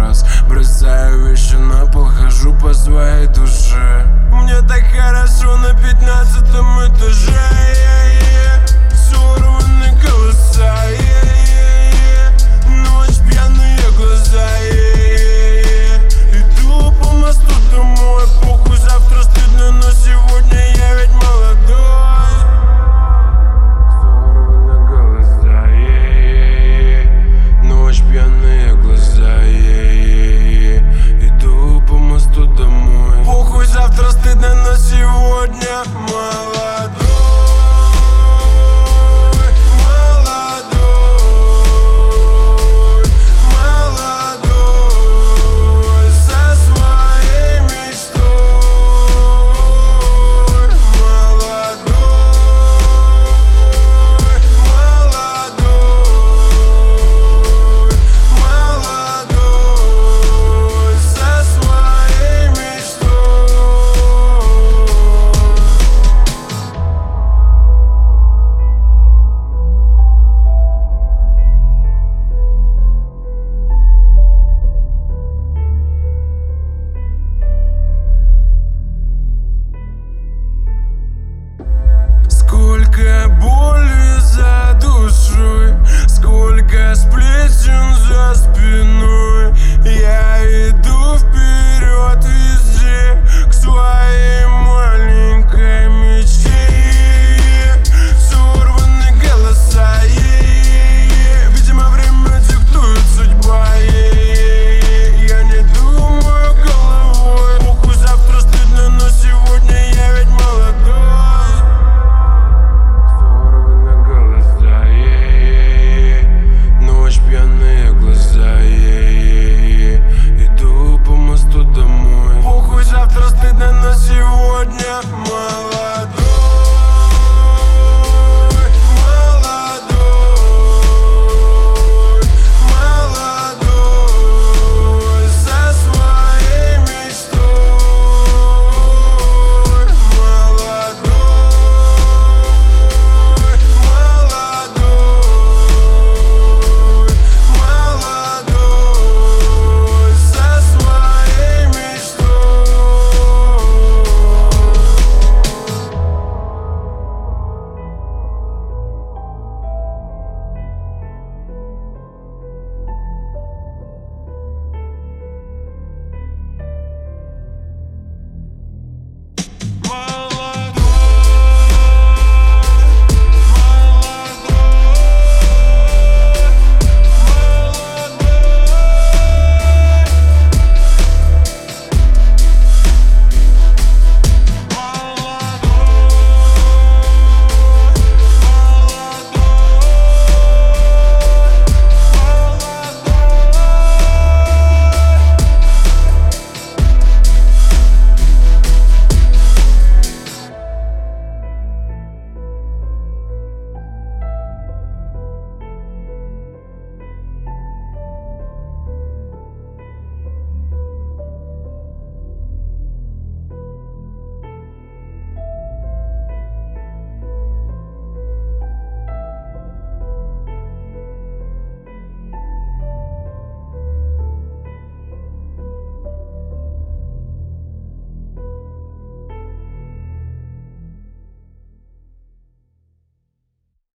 раз. Бросаю вещи на пол, хожу по своей душе. Мне так хорошо на 15-м этаже. Сорваны голоса, ночь, пьяные глаза. Иду по мосту домой, похуй, завтра стыдно, но сегодня я ведь молодой. Сорваны голоса, ночь, пьяные глаза. Иду по мосту домой, похуй, завтра стыдно, но сегодня молодой. Сколько боли за душой, сколько сплетен за спиной.